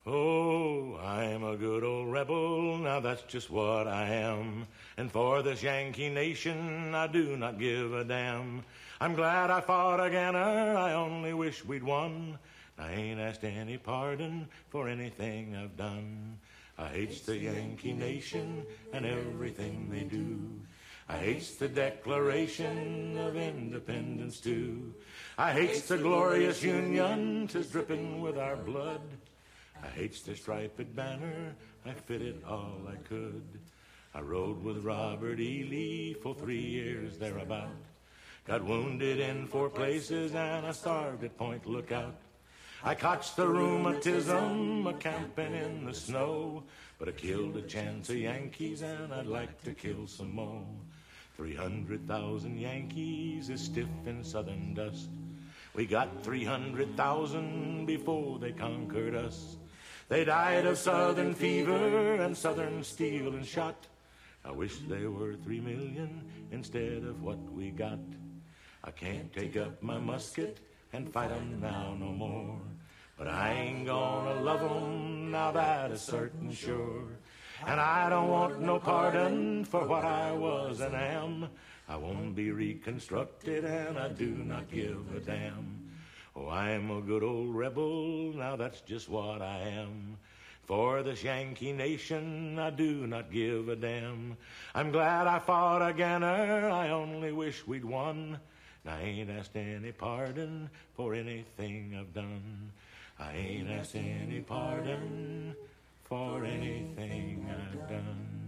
Oh, I'm a good old rebel, now that's just what I am. And for this Yankee nation, I do not give a damn. I'm glad I fought again, I only wish we'd won. I ain't asked any pardon for anything I've done. I hates the Yankee nation and everything they do. I hates the Declaration of Independence too. I hates the glorious Union, 'tis dripping with our blood. I hates the striped banner, I fitted all I could. I rode with Robert E. Lee for 3 years thereabout. Got wounded in 4 places and I starved at Point Lookout. I cotched the rheumatism a-camping in the snow, but I killed a chance of Yankees and I'd like to kill some more. 300,000 Yankees is stiff in southern dust. We got 300,000 before they conquered us. They died of southern fever and southern steel and shot. I wish they were 3 million instead of what we got. I can't take up my musket and fight 'em now no more. But I ain't gonna love 'em, now that is certain sure. And I don't want no pardon for what I was and am. I won't be reconstructed and I do not give a damn. Oh, I'm a good old rebel, now that's just what I am. For this Yankee nation, I do not give a damn. I'm glad I fought again, I only wish we'd won. I ain't asked any pardon for anything I've done. I ain't asked any pardon for anything I've done.